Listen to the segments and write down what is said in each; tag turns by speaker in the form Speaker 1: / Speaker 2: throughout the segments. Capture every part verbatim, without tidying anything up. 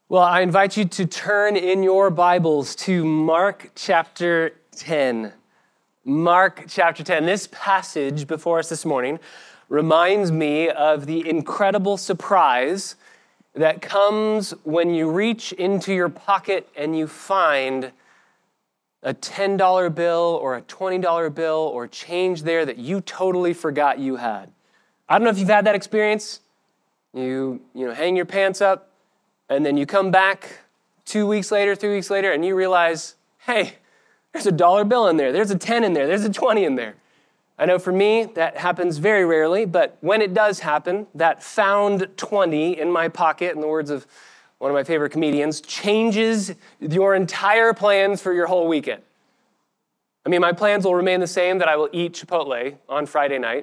Speaker 1: Well, I invite you to turn in your Bibles to Mark chapter ten. Mark chapter ten. This passage before us this morning reminds me of the incredible surprise that comes when you reach into your pocket and you find a ten dollar bill or a twenty dollar bill or change there that you totally forgot you had. I don't know if you've had that experience. You, you know, hang your pants up, and then you come back two weeks later, three weeks later, and you realize, hey, there's a dollar bill in there. There's a ten in there. There's a twenty in there. I know for me, that happens very rarely, but when it does happen, that found twenty in my pocket, in the words of one of my favorite comedians, changes your entire plans for your whole weekend. I mean, my plans will remain the same, that I will eat Chipotle on Friday night.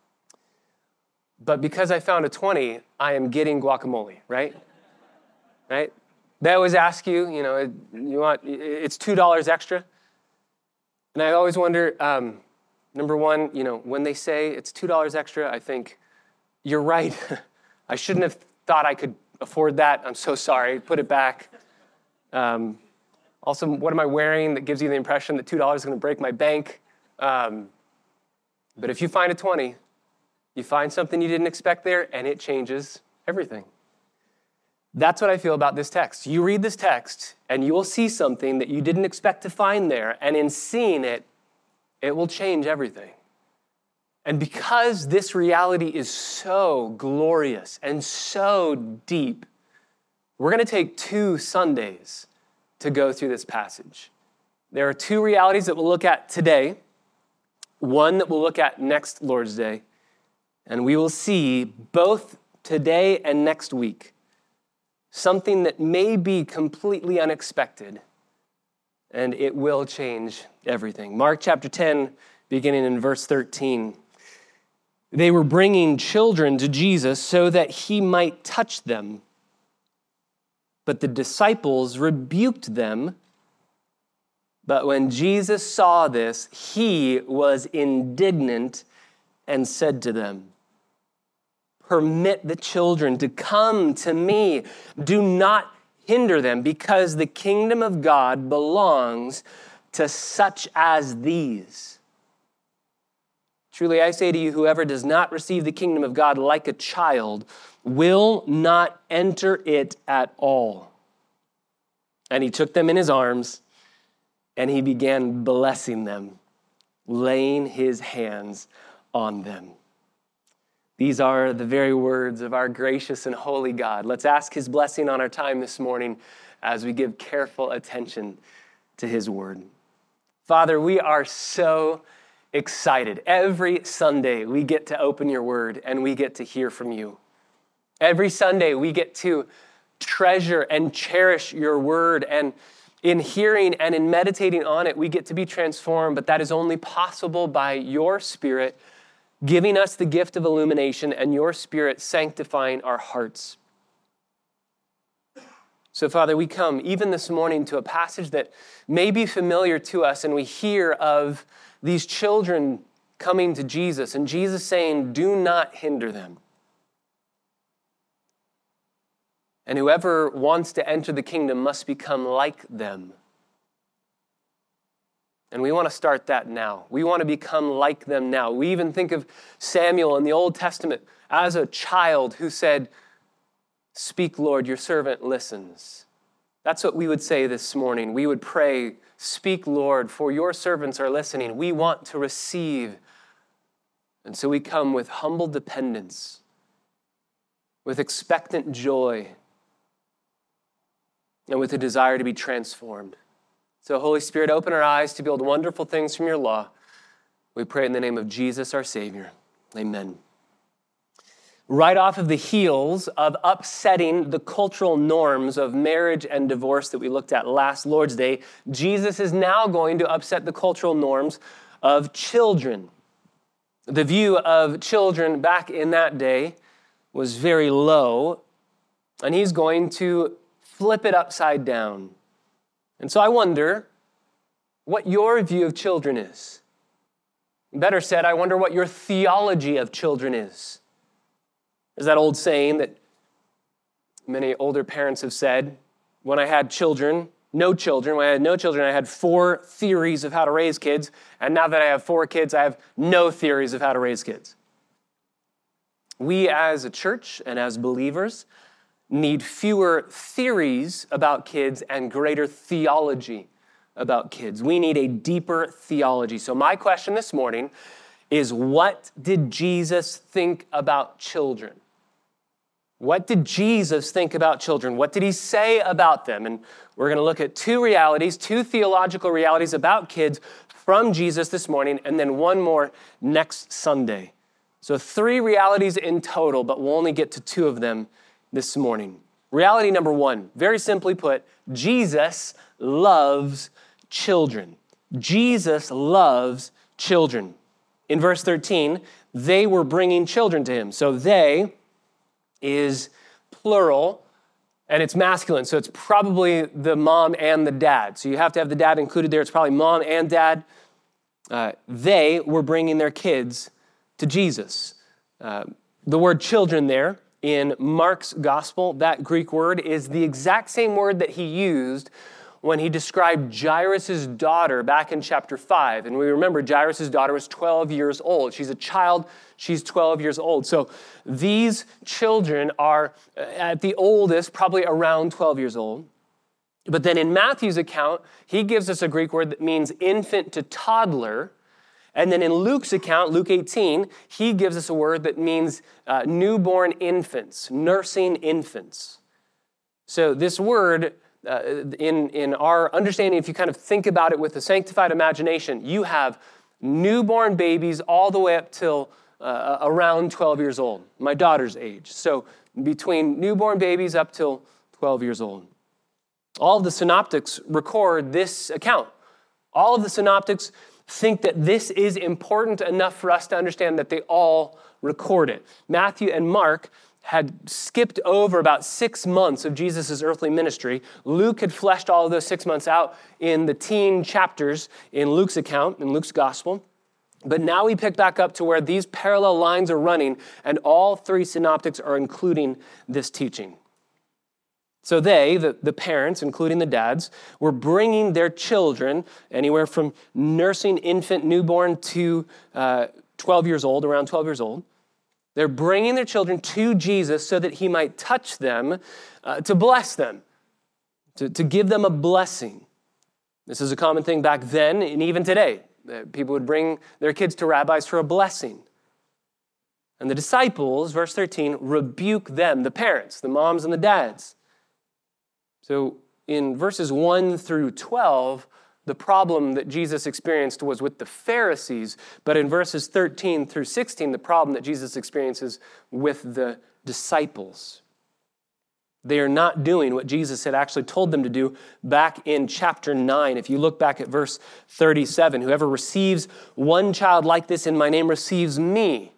Speaker 1: But because I found a twenty, I am getting guacamole, right? Right? They always ask you, you know, you want, it's two dollars extra. And I always wonder, um, number one, you know, when they say it's two dollars extra, I think, you're right. I shouldn't have thought I could afford that. I'm so sorry. Put it back. Um, also, what am I wearing that gives you the impression that two dollars is going to break my bank? Um, but if you find a twenty, you find something you didn't expect there, and it changes everything. That's what I feel about this text. You read this text, and you will see something that you didn't expect to find there, and in seeing it, it will change everything. And because this reality is so glorious and so deep, we're going to take two Sundays to go through this passage. There are two realities that we'll look at today, one that we'll look at next Lord's Day, and we will see both today and next week something that may be completely unexpected, and it will change everything. Mark chapter ten, beginning in verse thirteen. They were bringing children to Jesus so that he might touch them. But the disciples rebuked them. But when Jesus saw this, he was indignant and said to them, "Permit the children to come to me. Do not hinder them, because the kingdom of God belongs to such as these. Truly I say to you, whoever does not receive the kingdom of God like a child will not enter it at all." And he took them in his arms, and he began blessing them, laying his hands on them. These are the very words of our gracious and holy God. Let's ask his blessing on our time this morning as we give careful attention to his word. Father, we are so excited. Every Sunday we get to open your word and we get to hear from you. Every Sunday we get to treasure and cherish your word, and in hearing and in meditating on it, we get to be transformed, but that is only possible by your Spirit giving us the gift of illumination and your Spirit sanctifying our hearts. So, Father, we come even this morning to a passage that may be familiar to us, and we hear of these children coming to Jesus, and Jesus saying, "Do not hinder them. And whoever wants to enter the kingdom must become like them." And we want to start that now. We want to become like them now. We even think of Samuel in the Old Testament as a child who said, "Speak, Lord, your servant listens." That's what we would say this morning. We would pray, "Speak, Lord, for your servants are listening." We want to receive. And so we come with humble dependence, with expectant joy, and with a desire to be transformed. So, Holy Spirit, open our eyes to behold wonderful things from your law. We pray in the name of Jesus, our Savior. Amen. Right off of the heels of upsetting the cultural norms of marriage and divorce that we looked at last Lord's Day, Jesus is now going to upset the cultural norms of children. The view of children back in that day was very low, and he's going to flip it upside down. And so I wonder what your view of children is. Better said, I wonder what your theology of children is. There's that old saying that many older parents have said, when I had children, no children, when I had no children, I had four theories of how to raise kids. And now that I have four kids, I have no theories of how to raise kids. We as a church and as believers need fewer theories about kids and greater theology about kids. We need a deeper theology. So my question this morning is, what did Jesus think about children? What did Jesus think about children? What did he say about them? And we're going to look at two realities, two theological realities about kids from Jesus this morning, and then one more next Sunday. So three realities in total, but we'll only get to two of them this morning. Reality number one, very simply put, Jesus loves children. Jesus loves children. In verse thirteen, they were bringing children to him. So they is plural, and it's masculine. So it's probably the mom and the dad. So you have to have the dad included there. It's probably mom and dad. Uh, they were bringing their kids to Jesus. Uh, the word children there in Mark's gospel, that Greek word is the exact same word that he used when he described Jairus' daughter back in chapter five. And we remember Jairus' daughter was twelve years old. She's a child. She's twelve years old. So these children are, at the oldest, probably around twelve years old. But then in Matthew's account, he gives us a Greek word that means infant to toddler. And then in Luke's account, Luke eighteen, he gives us a word that means uh, newborn infants, nursing infants. So this word, uh, in, in our understanding, if you kind of think about it with a sanctified imagination, you have newborn babies all the way up till uh, around twelve years old, my daughter's age. So between newborn babies up till twelve years old. All of the synoptics record this account. All of the synoptics think that this is important enough for us to understand that they all record it. Matthew and Mark had skipped over about six months of Jesus' earthly ministry. Luke had fleshed all of those six months out in the teen chapters in Luke's account, in Luke's gospel. But now we pick back up to where these parallel lines are running, and all three synoptics are including this teaching. So they, the, the parents, including the dads, were bringing their children anywhere from nursing infant newborn to uh, twelve years old, around twelve years old. They're bringing their children to Jesus so that he might touch them, uh, to bless them, to, to give them a blessing. This is a common thing back then and even today. People would bring their kids to rabbis for a blessing. And the disciples, verse thirteen, rebuke them, the parents, the moms and the dads. So in verses one through twelve, the problem that Jesus experienced was with the Pharisees, but in verses thirteen through sixteen, the problem that Jesus experiences with the disciples. They are not doing what Jesus had actually told them to do back in chapter nine. If you look back at verse thirty-seven, whoever receives one child like this in my name receives me.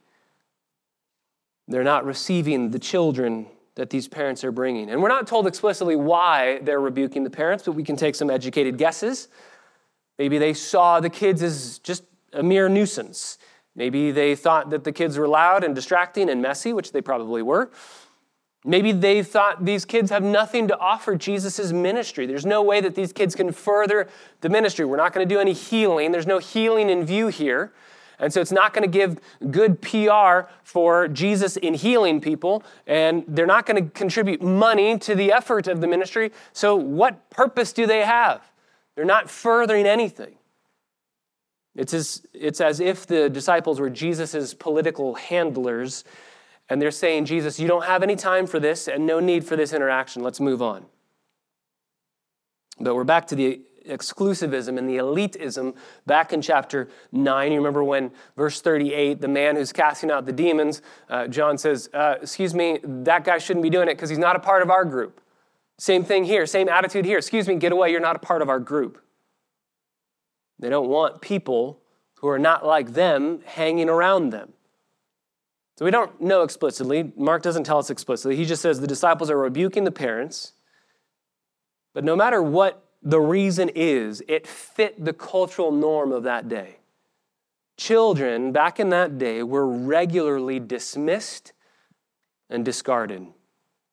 Speaker 1: They're not receiving the children that these parents are bringing. And we're not told explicitly why they're rebuking the parents, but we can take some educated guesses. Maybe they saw the kids as just a mere nuisance. Maybe they thought that the kids were loud and distracting and messy, which they probably were. Maybe they thought these kids have nothing to offer Jesus' ministry. There's no way that these kids can further the ministry. We're not going to do any healing. There's no healing in view here. And so it's not going to give good P R for Jesus in healing people, and they're not going to contribute money to the effort of the ministry. So what purpose do they have? They're not furthering anything. It's as, it's as if the disciples were Jesus' political handlers, and they're saying, Jesus, you don't have any time for this and no need for this interaction. Let's move on. But we're back to the exclusivism and the elitism back in chapter nine. You remember when verse thirty-eight, the man who's casting out the demons, uh, John says, uh, excuse me, that guy shouldn't be doing it because he's not a part of our group. Same thing here, same attitude here. Excuse me, get away, you're not a part of our group. They don't want people who are not like them hanging around them. So we don't know explicitly. Mark doesn't tell us explicitly. He just says the disciples are rebuking the parents. But no matter what the reason is, it fit the cultural norm of that day. Children back in that day were regularly dismissed and discarded.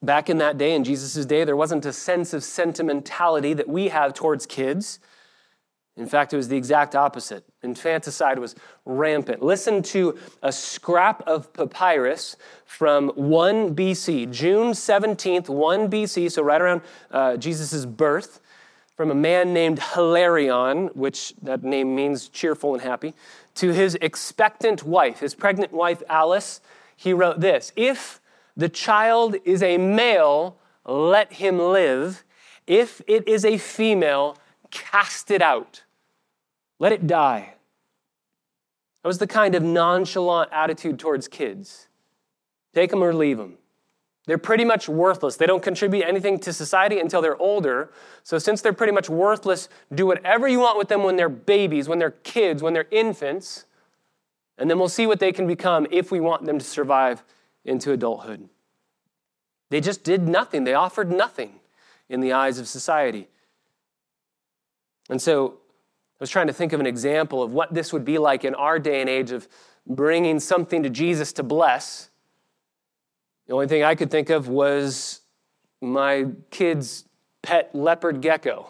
Speaker 1: Back in that day, in Jesus' day, there wasn't a sense of sentimentality that we have towards kids. In fact, it was the exact opposite. Infanticide was rampant. Listen to a scrap of papyrus from one B C, June seventeenth, one B C, so right around uh, Jesus' birth, from a man named Hilarion, which that name means cheerful and happy, to his expectant wife, his pregnant wife Alice. He wrote this: "If the child is a male, let him live. If it is a female, cast it out. Let it die." That was the kind of nonchalant attitude towards kids. Take them or leave them. They're pretty much worthless. They don't contribute anything to society until they're older. So since they're pretty much worthless, do whatever you want with them when they're babies, when they're kids, when they're infants, and then we'll see what they can become if we want them to survive into adulthood. They just did nothing. They offered nothing in the eyes of society. And so I was trying to think of an example of what this would be like in our day and age of bringing something to Jesus to bless. The only thing I could think of was my kid's pet leopard gecko.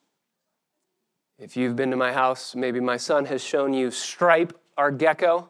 Speaker 1: If you've been to my house, maybe my son has shown you Stripe, our gecko,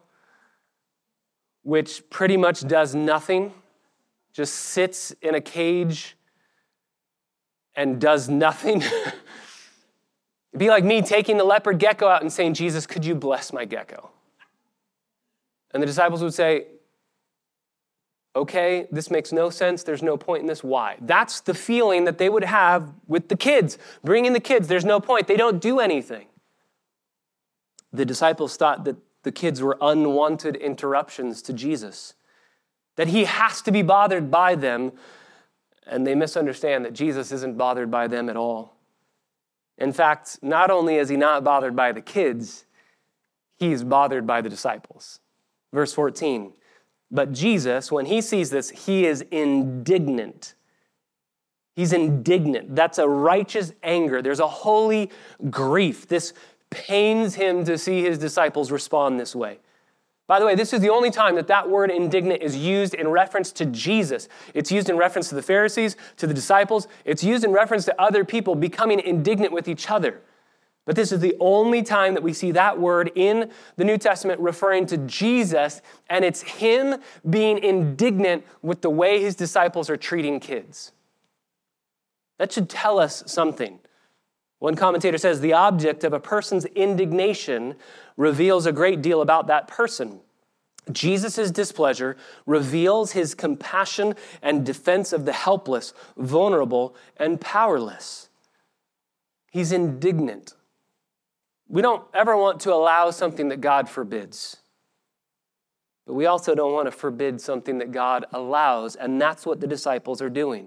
Speaker 1: which pretty much does nothing, just sits in a cage and does nothing. It'd be like me taking the leopard gecko out and saying, "Jesus, could you bless my gecko?" And the disciples would say, "Okay, this makes no sense. There's no point in this. Why?" That's the feeling that they would have with the kids. Bring in the kids. There's no point. They don't do anything. The disciples thought that the kids were unwanted interruptions to Jesus, that he has to be bothered by them, and they misunderstand that Jesus isn't bothered by them at all. In fact, not only is he not bothered by the kids, he's bothered by the disciples. Verse fourteen, "But Jesus, when he sees this, he is indignant." He's indignant. That's a righteous anger. There's a holy grief. This pains him to see his disciples respond this way. By the way, this is the only time that that word indignant is used in reference to Jesus. It's used in reference to the Pharisees, to the disciples. It's used in reference to other people becoming indignant with each other. But this is the only time that we see that word in the New Testament referring to Jesus, and it's him being indignant with the way his disciples are treating kids. That should tell us something. One commentator says, the object of a person's indignation reveals a great deal about that person. Jesus' displeasure reveals his compassion and defense of the helpless, vulnerable, and powerless. He's indignant. We don't ever want to allow something that God forbids. But we also don't want to forbid something that God allows, and that's what the disciples are doing.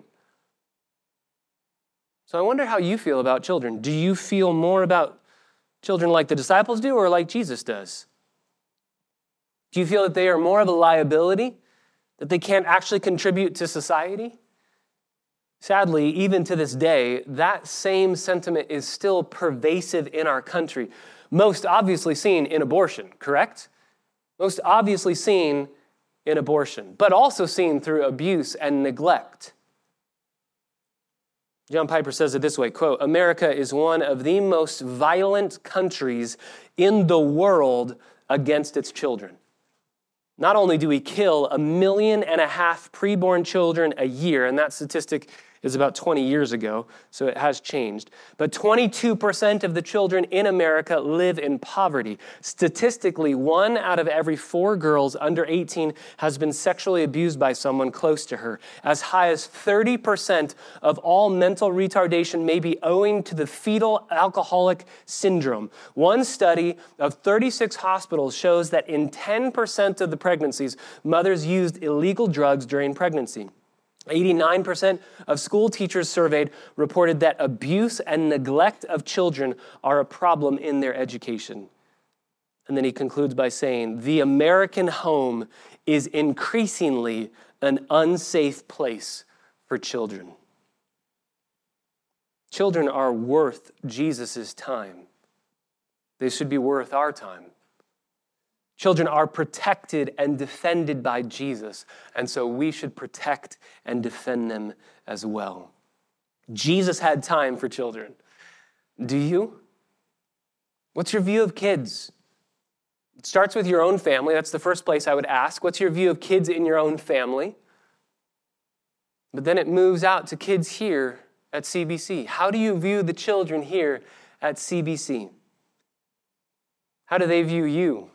Speaker 1: So I wonder how you feel about children. Do you feel more about children like the disciples do or like Jesus does? Do you feel that they are more of a liability, that they can't actually contribute to society? Sadly, even to this day, that same sentiment is still pervasive in our country, most obviously seen in abortion, correct? Most obviously seen in abortion, but also seen through abuse and neglect. John Piper says it this way, quote, "America is one of the most violent countries in the world against its children. Not only do we kill a million and a half preborn children a year," and that statistic is about twenty years ago, so it has changed, but twenty-two percent of the children in America live in poverty. Statistically, one out of every four girls under eighteen has been sexually abused by someone close to her. As high as thirty percent of all mental retardation may be owing to the fetal alcoholic syndrome. One study of thirty-six hospitals shows that in ten percent of the pregnancies, mothers used illegal drugs during pregnancy. eighty-nine percent of school teachers surveyed reported that abuse and neglect of children are a problem in their education. And then he concludes by saying, "The American home is increasingly an unsafe place for children." Children are worth Jesus' time. They should be worth our time. Children are protected and defended by Jesus, and so we should protect and defend them as well. Jesus had time for children. Do you? What's your view of kids? It starts with your own family. That's the first place I would ask. What's your view of kids in your own family? But then it moves out to kids here at C B C. How do you view the children here at C B C? How do they view you?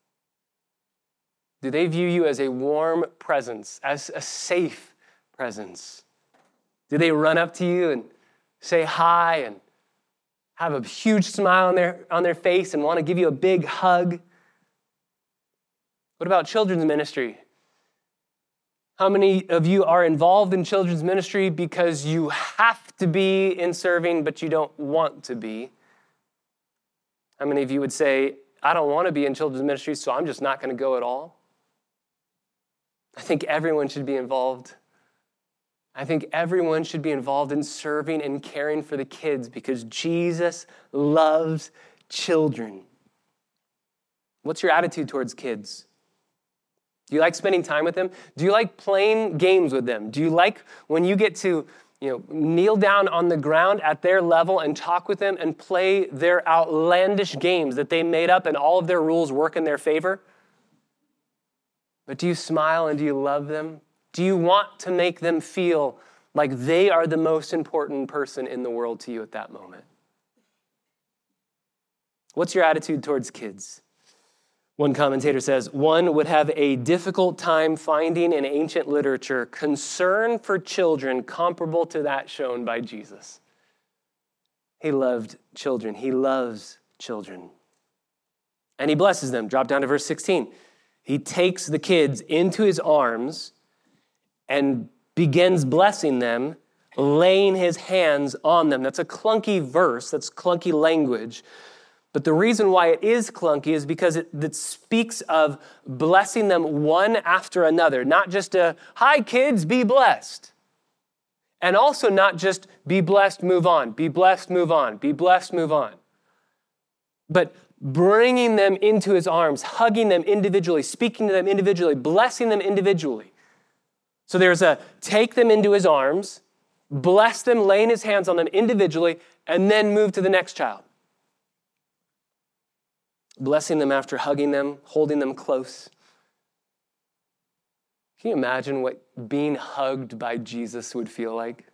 Speaker 1: Do they view you as a warm presence, as a safe presence? Do they run up to you and say hi and have a huge smile on their, on their face and want to give you a big hug? What about children's ministry? How many of you are involved in children's ministry because you have to be in serving, but you don't want to be? How many of you would say, I don't want to be in children's ministry, so I'm just not going to go at all? I think everyone should be involved. I think everyone should be involved in serving and caring for the kids because Jesus loves children. What's your attitude towards kids? Do you like spending time with them? Do you like playing games with them? Do you like when you get to, you know, kneel down on the ground at their level and talk with them and play their outlandish games that they made up and all of their rules work in their favor? But do you smile and do you love them? Do you want to make them feel like they are the most important person in the world to you at that moment? What's your attitude towards kids? One commentator says, one would have a difficult time finding in ancient literature concern for children comparable to that shown by Jesus. He loved children. He loves children. And he blesses them. Drop down to verse sixteen. He takes the kids into his arms and begins blessing them, laying his hands on them. That's a clunky verse. That's clunky language. But the reason why it is clunky is because it, it speaks of blessing them one after another, not just a, hi kids, be blessed. And also not just be blessed, move on, be blessed, move on, be blessed, move on. But bringing them into his arms, hugging them individually, speaking to them individually, blessing them individually. So there's a take them into his arms, bless them, laying his hands on them individually, and then move to the next child. Blessing them after hugging them, holding them close. Can you imagine what being hugged by Jesus would feel like?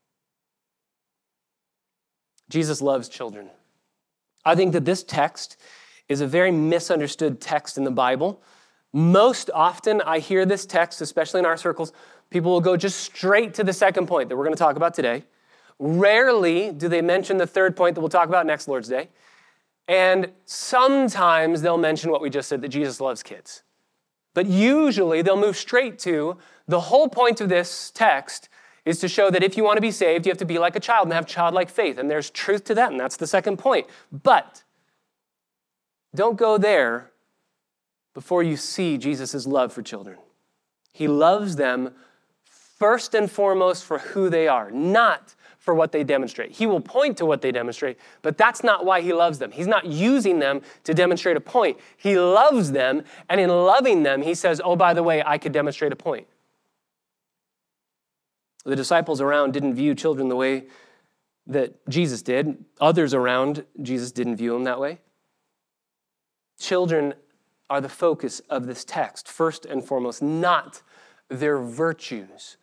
Speaker 1: Jesus loves children. I think that this text is a very misunderstood text in the Bible. Most often I hear this text, especially in our circles, people will go just straight to the second point that we're going to talk about today. Rarely do they mention the third point that we'll talk about next Lord's Day. And sometimes they'll mention what we just said, that Jesus loves kids. But usually they'll move straight to the whole point of this text is to show that if you want to be saved, you have to be like a child and have childlike faith. And there's truth to that, and that's the second point. But don't go there before you see Jesus' love for children. He loves them first and foremost for who they are, not for what they demonstrate. He will point to what they demonstrate, but that's not why he loves them. He's not using them to demonstrate a point. He loves them, and in loving them, he says, oh, by the way, I could demonstrate a point. The disciples around didn't view children the way that Jesus did. Others around Jesus didn't view them that way. Children are the focus of this text, first and foremost, not their virtues.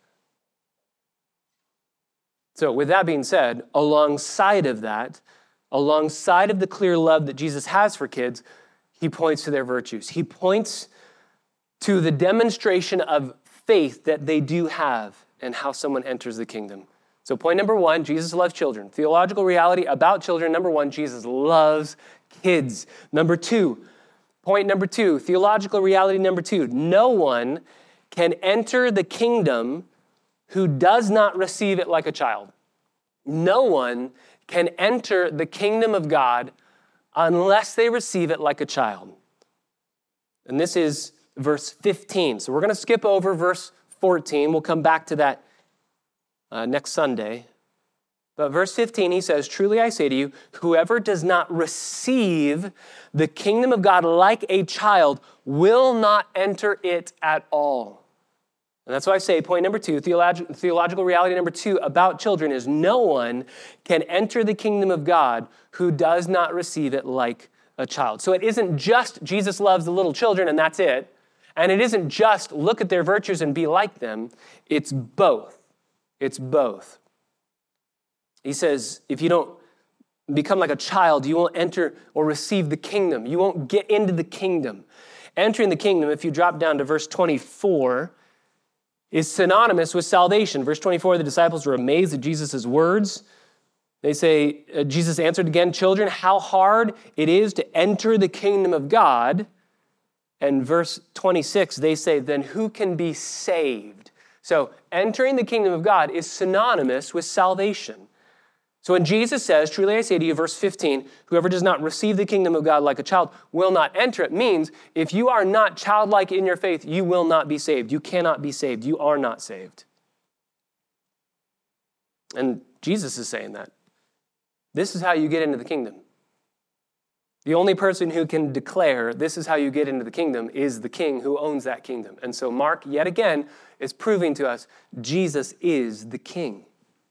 Speaker 1: So with that being said, alongside of that, alongside of the clear love that Jesus has for kids, he points to their virtues. He points to the demonstration of faith that they do have and how someone enters the kingdom. So point number one, Jesus loves children. Theological reality about children. Number one, Jesus loves kids. Number two, point number two, theological reality number two, no one can enter the kingdom who does not receive it like a child. No one can enter the kingdom of God unless they receive it like a child. And this is verse fifteen. So we're going to skip over verse fourteen. We'll come back to that uh, next Sunday. But verse fifteen, he says, truly I say to you, whoever does not receive the kingdom of God like a child will not enter it at all. And that's why I say point number two, theolog- theological reality number two about children is no one can enter the kingdom of God who does not receive it like a child. So it isn't just Jesus loves the little children and that's it. And it isn't just look at their virtues and be like them. It's both. It's both. He says, if you don't become like a child, you won't enter or receive the kingdom. You won't get into the kingdom. Entering the kingdom, if you drop down to verse twenty-four, is synonymous with salvation. Verse twenty-four, the disciples were amazed at Jesus' words. They say, uh, Jesus answered again, children, how hard it is to enter the kingdom of God. And verse twenty-six, they say, then who can be saved? So entering the kingdom of God is synonymous with salvation. So when Jesus says, truly I say to you, verse fifteen, whoever does not receive the kingdom of God like a child will not enter it, means if you are not childlike in your faith, you will not be saved. You cannot be saved. You are not saved. And Jesus is saying that. This is how you get into the kingdom. The only person who can declare this is how you get into the kingdom is the king who owns that kingdom. And so Mark, yet again, is proving to us Jesus is the king.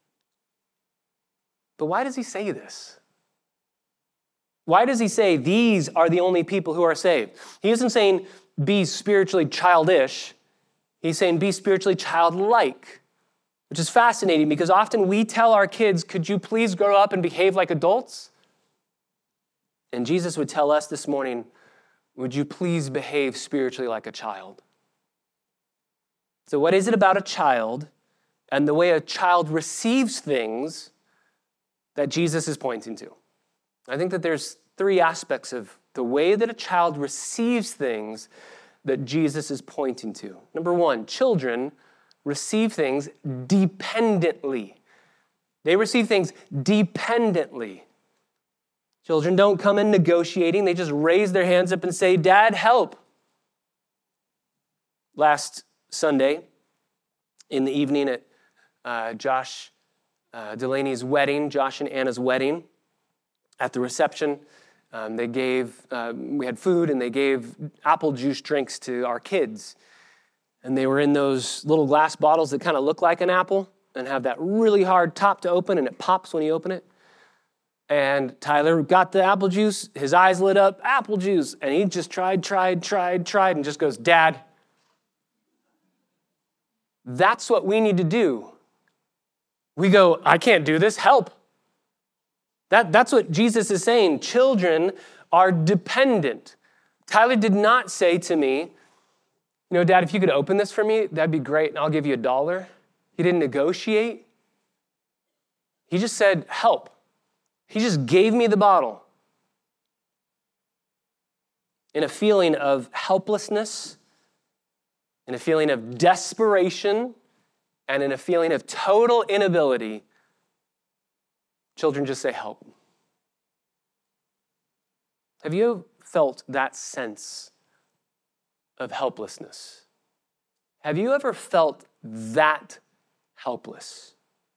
Speaker 1: But why does he say this? Why does he say these are the only people who are saved? He isn't saying be spiritually childish. He's saying be spiritually childlike, which is fascinating because often we tell our kids, could you please grow up and behave like adults? And Jesus would tell us this morning, would you please behave spiritually like a child? So what is it about a child and the way a child receives things that Jesus is pointing to? I think that there's three aspects of the way that a child receives things that Jesus is pointing to. Number one, children receive things dependently. They receive things dependently. Children don't come in negotiating. They just raise their hands up and say, Dad, help. Last Sunday in the evening at uh, Josh uh, Delaney's wedding, Josh and Anna's wedding, at the reception, um, they gave, uh, we had food and they gave apple juice drinks to our kids. And they were in those little glass bottles that kind of look like an apple and have that really hard top to open and it pops when you open it. And Tyler got the apple juice, his eyes lit up, apple juice, and he just tried, tried, tried, tried, and just goes, Dad. That's what we need to do. We go, I can't do this, help. That, that's what Jesus is saying. Children are dependent. Tyler did not say to me, you know, Dad, if you could open this for me, that'd be great, and I'll give you a dollar. He didn't negotiate. He just said, help. He just gave me the bottle. In a feeling of helplessness, in a feeling of desperation, and in a feeling of total inability, children just say, help. Have you felt that sense of helplessness? Have you ever felt that helpless?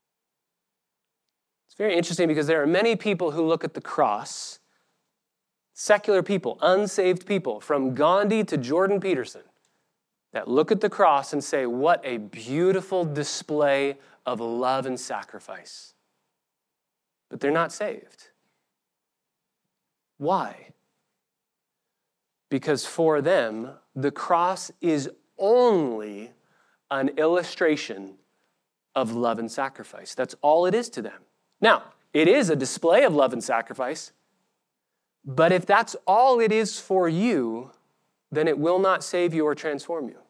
Speaker 1: It's very interesting because there are many people who look at the cross, secular people, unsaved people, from Gandhi to Jordan Peterson, that look at the cross and say, what a beautiful display of love and sacrifice. But they're not saved. Why? Because for them, the cross is only an illustration of love and sacrifice. That's all it is to them. Now, it is a display of love and sacrifice, but if that's all it is for you, then it will not save you or transform you.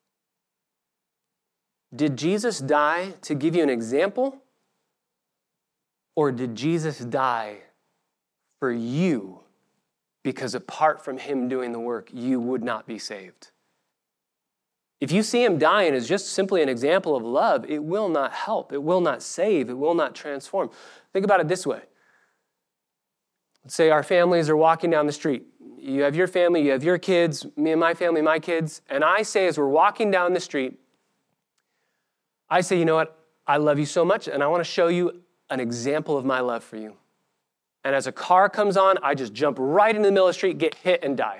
Speaker 1: Did Jesus die to give you an example? Or did Jesus die for you because apart from him doing the work, you would not be saved? If you see him dying as just simply an example of love, it will not help. It will not save. It will not transform. Think about it this way. Let's say our families are walking down the street. You have your family, you have your kids, me and my family, my kids. And I say as we're walking down the street, I say, you know what? I love you so much and I want to show you an example of my love for you. And as a car comes on, I just jump right into the middle of the street, get hit, and die.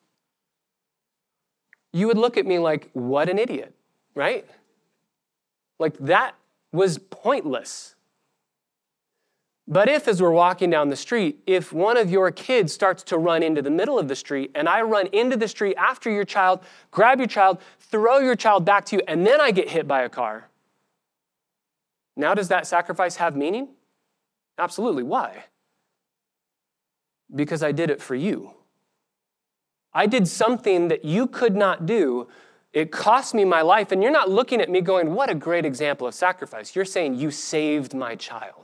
Speaker 1: You would look at me like, what an idiot, right? Like, that was pointless. But if, as we're walking down the street, if one of your kids starts to run into the middle of the street, and I run into the street after your child, grab your child, throw your child back to you, and then I get hit by a car, now does that sacrifice have meaning? Absolutely. Why? Because I did it for you. I did something that you could not do. It cost me my life, and you're not looking at me going, what a great example of sacrifice. You're saying, you saved my child.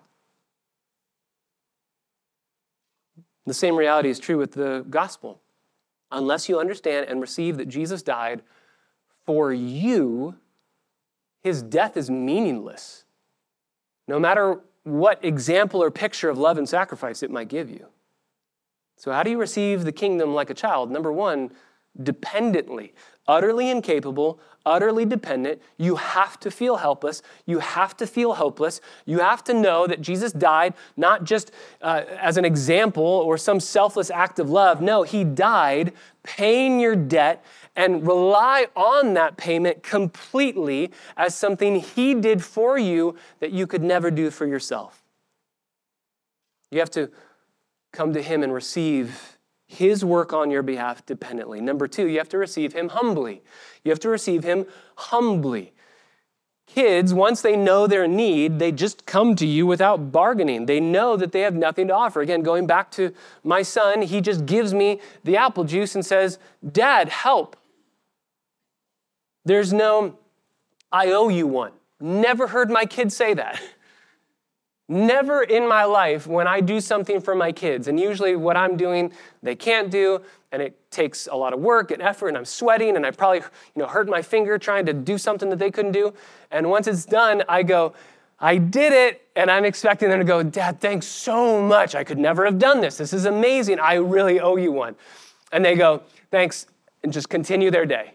Speaker 1: The same reality is true with the gospel. Unless you understand and receive that Jesus died for you, his death is meaningless, no matter what example or picture of love and sacrifice it might give you. So how do you receive the kingdom like a child? Number one, dependently, utterly incapable, utterly dependent. You have to feel helpless. You have to feel hopeless. You have to know that Jesus died not just uh, as an example or some selfless act of love. No, he died paying your debt, and rely on that payment completely as something he did for you that you could never do for yourself. You have to come to him and receive his work on your behalf dependently. Number two, you have to receive him humbly. You have to receive him humbly. Kids, once they know their need, they just come to you without bargaining. They know that they have nothing to offer. Again, going back to my son, he just gives me the apple juice and says, Dad, help. There's no, I owe you one. Never heard my kids say that. Never in my life when I do something for my kids, and usually what I'm doing, they can't do, and it takes a lot of work and effort, and I'm sweating, and I probably you know, hurt my finger trying to do something that they couldn't do. And once it's done, I go, I did it, and I'm expecting them to go, Dad, thanks so much. I could never have done this. This is amazing. I really owe you one. And they go, thanks, and just continue their day.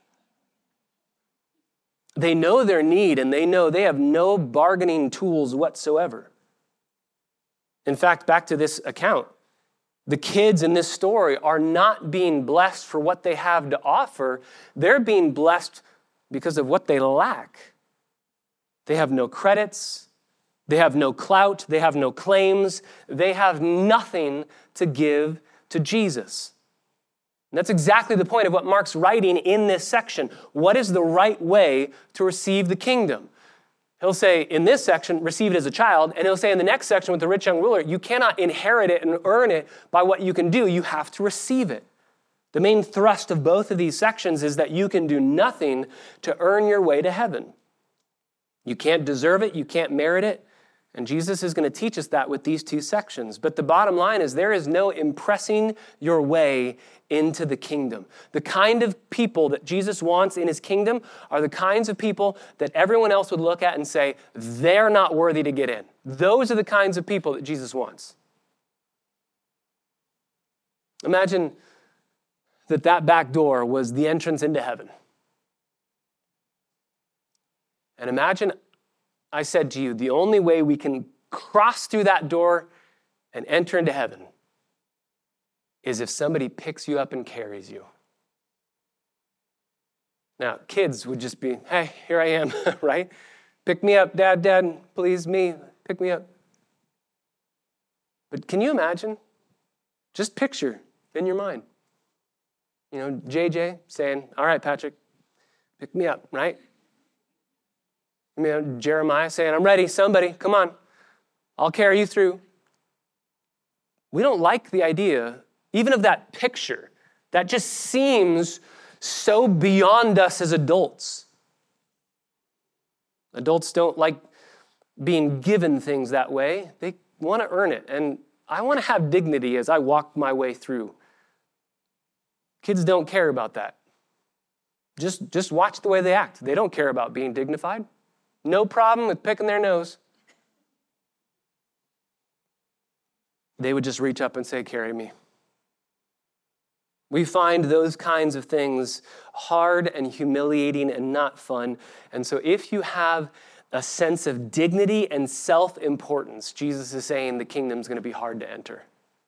Speaker 1: They know their need, and they know they have no bargaining tools whatsoever. In fact, back to this account, the kids in this story are not being blessed for what they have to offer. They're being blessed because of what they lack. They have no credits. They have no clout. They have no claims. They have nothing to give to Jesus. And that's exactly the point of what Mark's writing in this section. What is the right way to receive the kingdom? He'll say in this section, receive it as a child, and he'll say in the next section with the rich young ruler, you cannot inherit it and earn it by what you can do. You have to receive it. The main thrust of both of these sections is that you can do nothing to earn your way to heaven. You can't deserve it. You can't merit it. And Jesus is going to teach us that with these two sections. But the bottom line is there is no impressing your way into the kingdom. The kind of people that Jesus wants in his kingdom are the kinds of people that everyone else would look at and say, they're not worthy to get in. Those are the kinds of people that Jesus wants. Imagine that that back door was the entrance into heaven. And imagine I said to you, the only way we can cross through that door and enter into heaven is if somebody picks you up and carries you. Now, kids would just be, hey, here I am, right? Pick me up, Dad, Dad, please, me, pick me up. But can you imagine? Just picture in your mind. You know, J J saying, all right, Patrick, pick me up, right? You know, Jeremiah saying, I'm ready, somebody, come on. I'll carry you through. We don't like the idea, even of that picture. That just seems so beyond us as adults. Adults don't like being given things that way. They want to earn it. And I want to have dignity as I walk my way through. Kids don't care about that. Just, just watch the way they act. They don't care about being dignified. No problem with picking their nose. They would just reach up and say, carry me. We find those kinds of things hard and humiliating and not fun. And so if you have a sense of dignity and self-importance, Jesus is saying the kingdom's going to be hard to enter.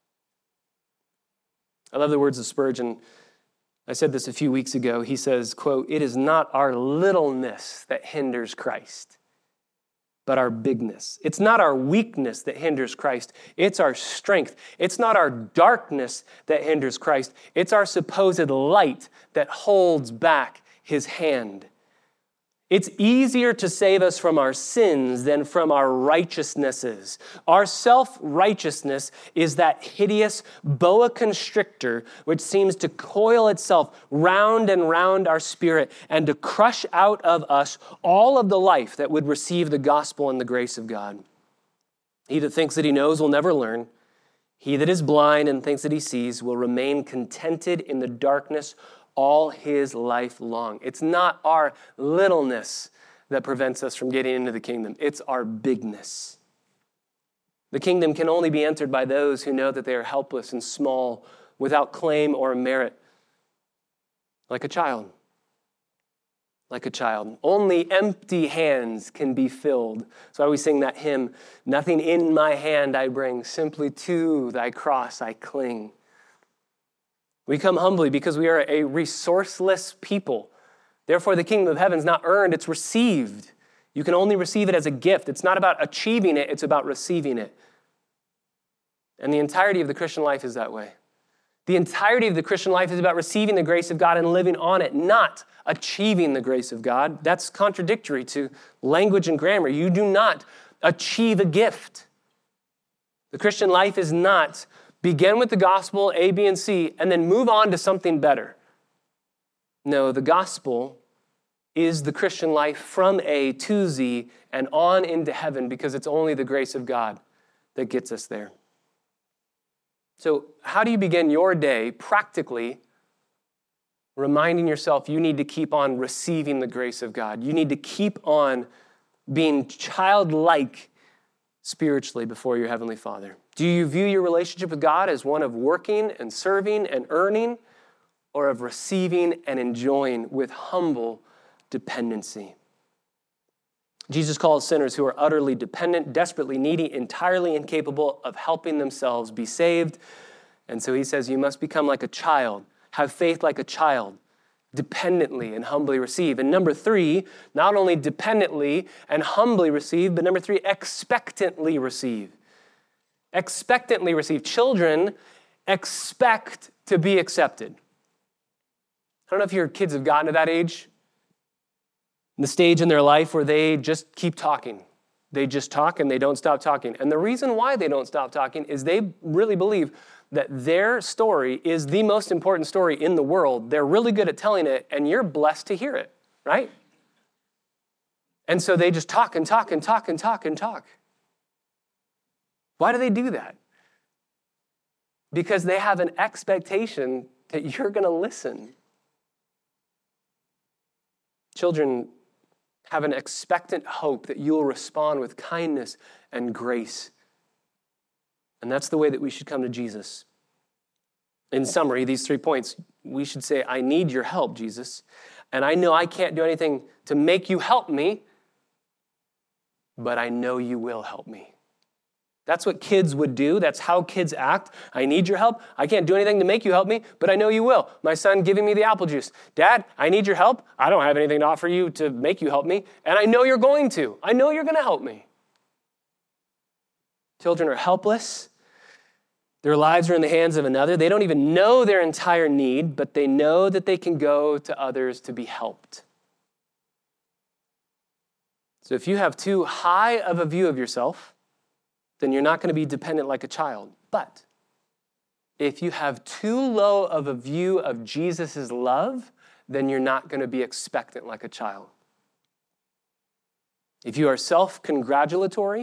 Speaker 1: I love the words of Spurgeon. I said this a few weeks ago. He says, quote, "It is not our littleness that hinders Christ, but our bigness. It's not our weakness that hinders Christ. It's our strength. It's not our darkness that hinders Christ. It's our supposed light that holds back his hand. It's easier to save us from our sins than from our righteousnesses. Our self-righteousness is that hideous boa constrictor which seems to coil itself round and round our spirit and to crush out of us all of the life that would receive the gospel and the grace of God. He that thinks that he knows will never learn. He that is blind and thinks that he sees will remain contented in the darkness all his life long." It's not our littleness that prevents us from getting into the kingdom. It's our bigness. The kingdom can only be entered by those who know that they are helpless and small, without claim or merit, like a child. Like a child. Only empty hands can be filled. So I always sing that hymn, "Nothing in my hand I bring, simply to thy cross I cling." We come humbly because we are a resourceless people. Therefore, the kingdom of heaven is not earned, it's received. You can only receive it as a gift. It's not about achieving it, it's about receiving it. And the entirety of the Christian life is that way. The entirety of the Christian life is about receiving the grace of God and living on it, not achieving the grace of God. That's contradictory to language and grammar. You do not achieve a gift. The Christian life is not begin with the gospel, A, B, and C, and then move on to something better. No, the gospel is the Christian life from A to Z and on into heaven because it's only the grace of God that gets us there. So how do you begin your day practically reminding yourself you need to keep on receiving the grace of God? You need to keep on being childlike spiritually before your Heavenly Father. Do you view your relationship with God as one of working and serving and earning, or of receiving and enjoying with humble dependency? Jesus calls sinners who are utterly dependent, desperately needy, entirely incapable of helping themselves be saved. And so he says, you must become like a child, have faith like a child, dependently and humbly receive. And number three, not only dependently and humbly receive, but number three, expectantly receive. Expectantly receive. Children expect to be accepted. I don't know if your kids have gotten to that age, the stage in their life where they just keep talking. They just talk and they don't stop talking. And the reason why they don't stop talking is they really believe that their story is the most important story in the world. They're really good at telling it, and you're blessed to hear it, right? And so they just talk and talk and talk and talk and talk. Why do they do that? Because they have an expectation that you're going to listen. Children have an expectant hope that you will respond with kindness and grace. And that's the way that we should come to Jesus. In summary, these three points, we should say, I need your help, Jesus. And I know I can't do anything to make you help me, but I know you will help me. That's what kids would do. That's how kids act. I need your help. I can't do anything to make you help me, but I know you will. My son giving me the apple juice. Dad, I need your help. I don't have anything to offer you to make you help me, and I know you're going to. I know you're going to help me. Children are helpless. Their lives are in the hands of another. They don't even know their entire need, but they know that they can go to others to be helped. So if you have too high of a view of yourself, then you're not going to be dependent like a child. But if you have too low of a view of Jesus' love, then you're not going to be expectant like a child. If you are self-congratulatory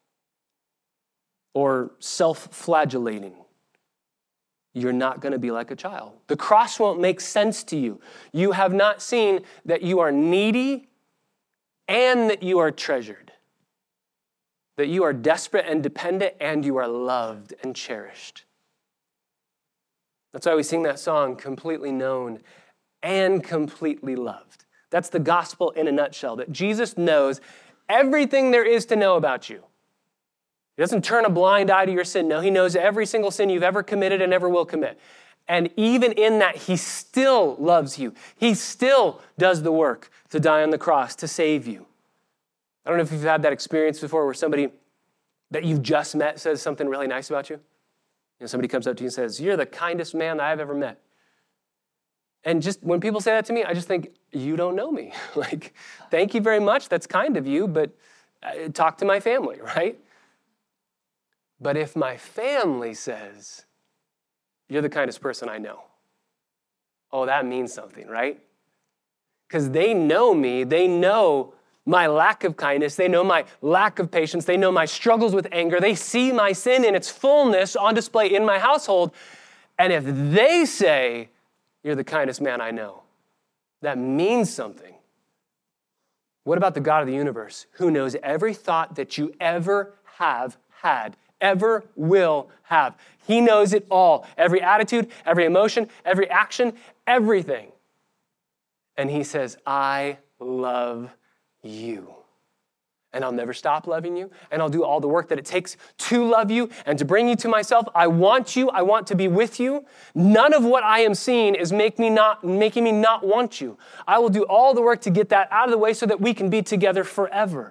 Speaker 1: or self-flagellating, you're not going to be like a child. The cross won't make sense to you. You have not seen that you are needy and that you are treasured. That you are desperate and dependent, and you are loved and cherished. That's why we sing that song, completely known and completely loved. That's the gospel in a nutshell, that Jesus knows everything there is to know about you. He doesn't turn a blind eye to your sin. No, he knows every single sin you've ever committed and ever will commit. And even in that, he still loves you. He still does the work to die on the cross to save you. I don't know if you've had that experience before where somebody that you've just met says something really nice about you. You know, somebody comes up to you and says, "You're the kindest man I've ever met." And just when people say that to me, I just think, you don't know me. Like, thank you very much. That's kind of you, but uh, talk to my family, right? But if my family says, "You're the kindest person I know," oh, that means something, right? Because they know me. They know my lack of kindness. They know my lack of patience. They know my struggles with anger. They see my sin in its fullness on display in my household. And if they say, "You're the kindest man I know," that means something. What about the God of the universe, who knows every thought that you ever have had, ever will have? He knows it all. Every attitude, every emotion, every action, everything. And he says, "I love you. And I'll never stop loving you. And I'll do all the work that it takes to love you and to bring you to myself. I want you. I want to be with you. None of what I am seeing is make me not, making me not want you. I will do all the work to get that out of the way so that we can be together forever."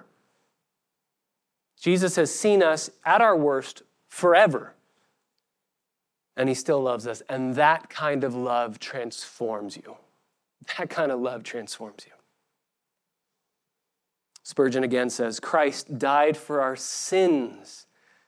Speaker 1: Jesus has seen us at our worst forever. And he still loves us. And that kind of love transforms you. That kind of love transforms you. Spurgeon again says, "Christ died for our sins,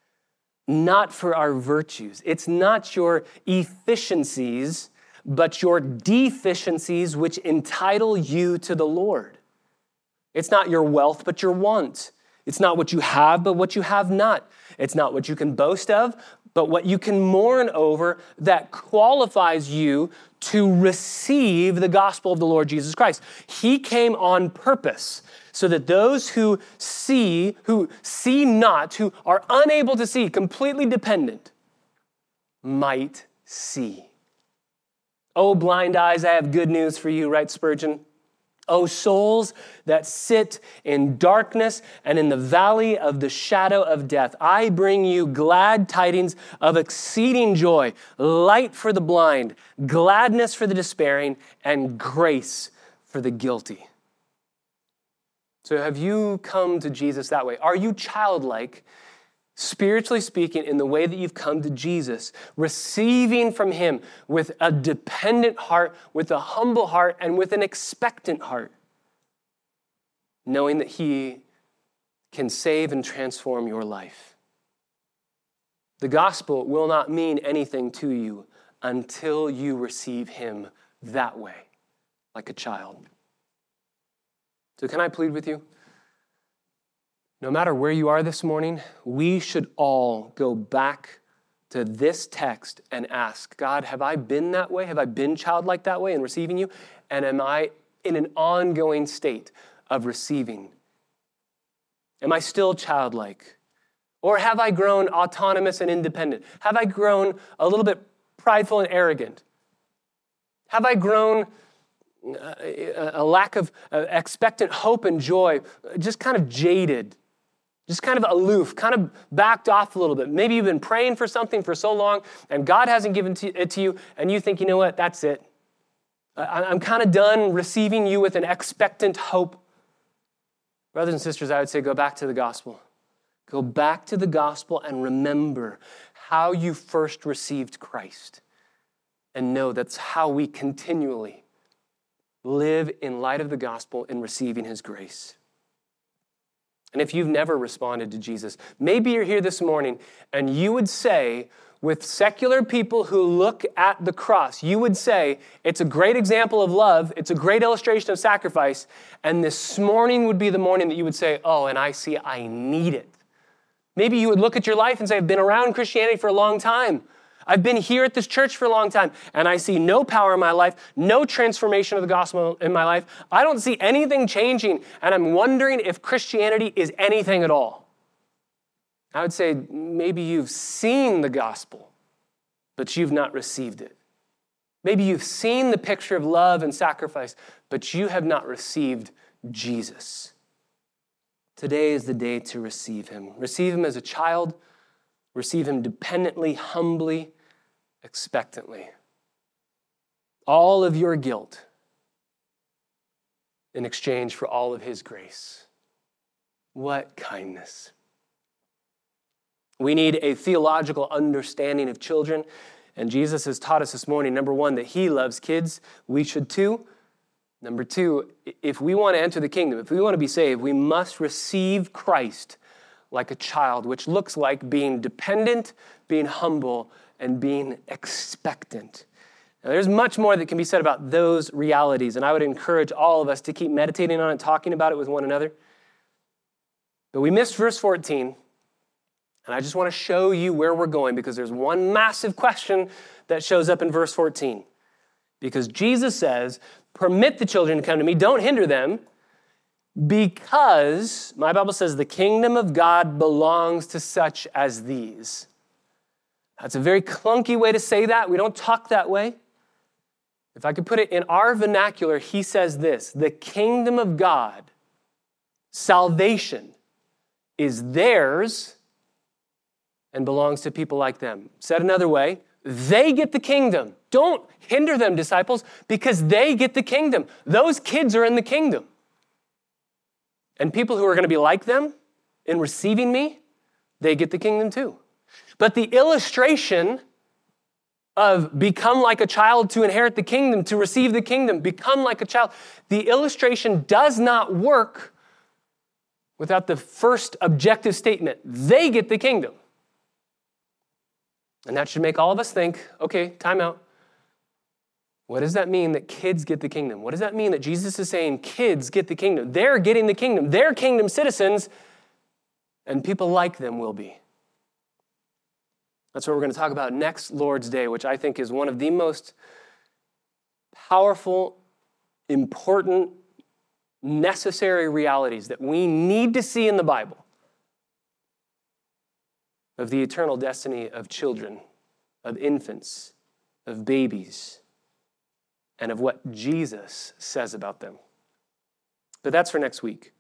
Speaker 1: not for our virtues." It's not your efficiencies, but your deficiencies which entitle you to the Lord. It's not your wealth, but your want. It's not what you have, but what you have not. It's not what you can boast of, but what you can mourn over that qualifies you to receive the gospel of the Lord Jesus Christ. He came on purpose so that those who see, who see not, who are unable to see, completely dependent, might see. "Oh, blind eyes, I have good news for you," writes Spurgeon. "O souls that sit in darkness and in the valley of the shadow of death, I bring you glad tidings of exceeding joy, light for the blind, gladness for the despairing, and grace for the guilty." So have you come to Jesus that way? Are you childlike, spiritually speaking, in the way that you've come to Jesus, receiving from him with a dependent heart, with a humble heart, and with an expectant heart, knowing that he can save and transform your life? The gospel will not mean anything to you until you receive him that way, like a child. So can I plead with you? No matter where you are this morning, we should all go back to this text and ask, "God, have I been that way? Have I been childlike that way in receiving you? And am I in an ongoing state of receiving? Am I still childlike? Or have I grown autonomous and independent? Have I grown a little bit prideful and arrogant? Have I grown a, a lack of uh, expectant hope and joy, just kind of jaded? Just kind of aloof, kind of backed off a little bit. Maybe you've been praying for something for so long and God hasn't given it to you and you think, you know what, that's it. I'm kind of done receiving you with an expectant hope. Brothers and sisters, I would say go back to the gospel. Go back to the gospel and remember how you first received Christ. And know that's how we continually live in light of the gospel in receiving his grace. And if you've never responded to Jesus, maybe you're here this morning and you would say, with secular people who look at the cross, you would say, it's a great example of love, it's a great illustration of sacrifice, and this morning would be the morning that you would say, oh, and I see I need it. Maybe you would look at your life and say, I've been around Christianity for a long time. I've been here at this church for a long time, and I see no power in my life, no transformation of the gospel in my life. I don't see anything changing, and I'm wondering if Christianity is anything at all. I would say maybe you've seen the gospel, but you've not received it. Maybe you've seen the picture of love and sacrifice, but you have not received Jesus. Today is the day to receive him. Receive him as a child. Receive him dependently, humbly, expectantly. All of your guilt in exchange for all of his grace. What kindness. We need a theological understanding of children, and Jesus has taught us this morning, number one, that he loves kids. We should too. Number two, if we want to enter the kingdom, if we want to be saved, we must receive Christ like a child, which looks like being dependent, being humble, and being expectant. Now, there's much more that can be said about those realities, and I would encourage all of us to keep meditating on it, talking about it with one another. But we missed verse fourteen, and I just want to show you where we're going because there's one massive question that shows up in verse fourteen. Because Jesus says, permit the children to come to me, don't hinder them, because, my Bible says, the kingdom of God belongs to such as these. That's a very clunky way to say that. We don't talk that way. If I could put it in our vernacular, he says this: the kingdom of God, salvation, is theirs and belongs to people like them. Said another way, they get the kingdom. Don't hinder them, disciples, because they get the kingdom. Those kids are in the kingdom. And people who are going to be like them in receiving me, they get the kingdom too. But the illustration of become like a child to inherit the kingdom, to receive the kingdom, become like a child, the illustration does not work without the first objective statement. They get the kingdom. And that should make all of us think, okay, time out. What does that mean that kids get the kingdom? What does that mean that Jesus is saying kids get the kingdom? They're getting the kingdom. They're kingdom citizens, and people like them will be. That's what we're going to talk about next Lord's Day, which I think is one of the most powerful, important, necessary realities that we need to see in the Bible of the eternal destiny of children, of infants, of babies, and of what Jesus says about them. But that's for next week.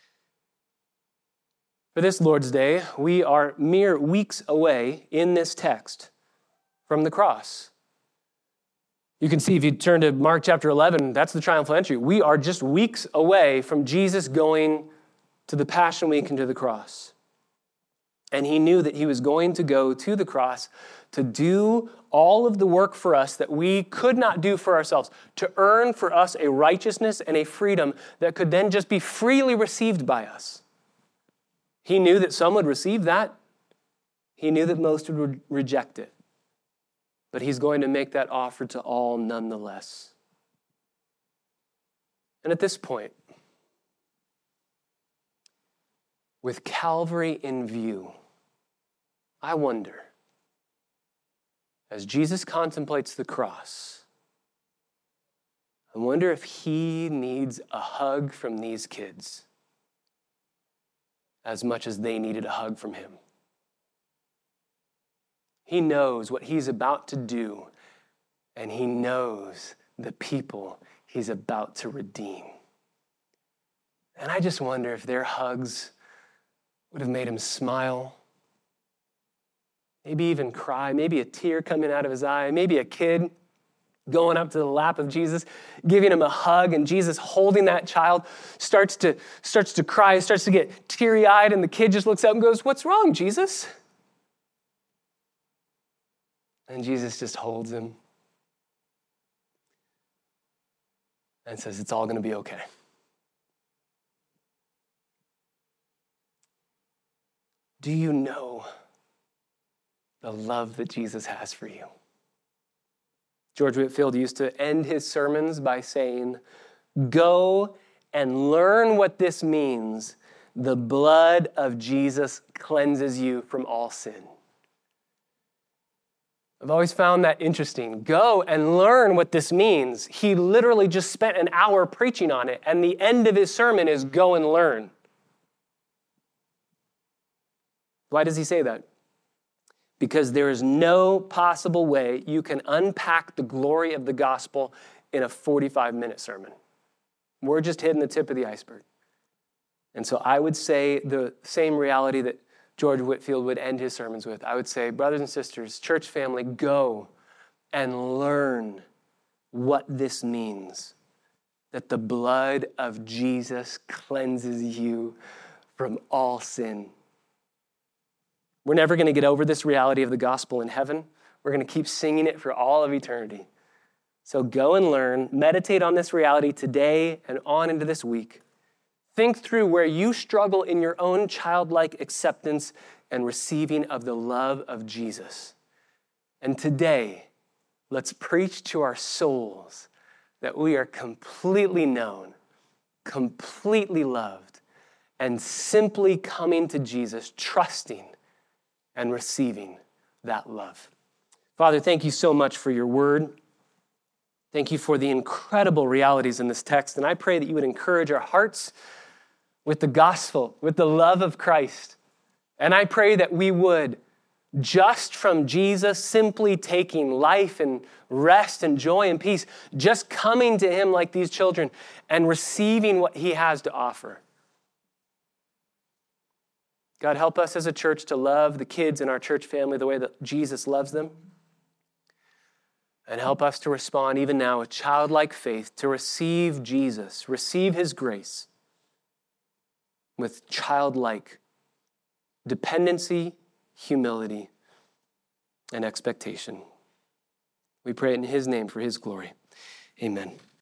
Speaker 1: For this Lord's Day, we are mere weeks away in this text from the cross. You can see if you turn to Mark chapter eleven, that's the triumphal entry. We are just weeks away from Jesus going to the Passion Week and to the cross. And he knew that he was going to go to the cross to do all of the work for us that we could not do for ourselves, to earn for us a righteousness and a freedom that could then just be freely received by us. He knew that some would receive that. He knew that most would re- reject it. But he's going to make that offer to all nonetheless. And at this point, with Calvary in view, I wonder, as Jesus contemplates the cross, I wonder if he needs a hug from these kids as much as they needed a hug from him. He knows what he's about to do, and he knows the people he's about to redeem. And I just wonder if their hugs would have made him smile, maybe even cry, maybe a tear coming out of his eye, maybe a kid going up to the lap of Jesus, giving him a hug, and Jesus holding that child, starts to, starts to cry, starts to get teary-eyed, and the kid just looks up and goes, "What's wrong, Jesus?" And Jesus just holds him and says, "It's all going to be okay." Do you know the love that Jesus has for you? George Whitefield used to end his sermons by saying, "Go and learn what this means. The blood of Jesus cleanses you from all sin." I've always found that interesting. Go and learn what this means. He literally just spent an hour preaching on it, and the end of his sermon is go and learn. Why does he say that? Because there is no possible way you can unpack the glory of the gospel in a forty-five minute sermon. We're just hitting the tip of the iceberg. And so I would say the same reality that George Whitefield would end his sermons with. I would say, brothers and sisters, church family, go and learn what this means, that the blood of Jesus cleanses you from all sin. We're never going to get over this reality of the gospel in heaven. We're going to keep singing it for all of eternity. So go and learn, meditate on this reality today and on into this week. Think through where you struggle in your own childlike acceptance and receiving of the love of Jesus. And today, let's preach to our souls that we are completely known, completely loved, and simply coming to Jesus, trusting and receiving that love. Father, thank you so much for your word. Thank you for the incredible realities in this text. And I pray that you would encourage our hearts with the gospel, with the love of Christ. And I pray that we would, just from Jesus simply taking life and rest and joy and peace, just coming to him like these children and receiving what he has to offer. God, help us as a church to love the kids in our church family the way that Jesus loves them. And help us to respond even now with childlike faith to receive Jesus, receive his grace with childlike dependency, humility, and expectation. We pray it in his name for his glory. Amen.